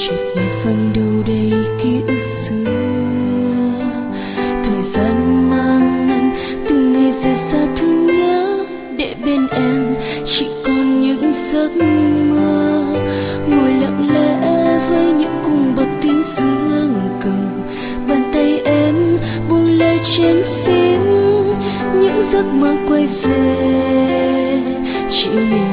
chỉ một phần đâu đây ký ức xưa. Thời gian mang nặng từng ngày rời xa thương nhớ, để bên em chỉ còn những giấc mơ. Ngồi lặng lẽ với những cung bậc tiếng dương cầm, bàn tay em buông lời trên phím, những giấc mơ quay về chỉ mình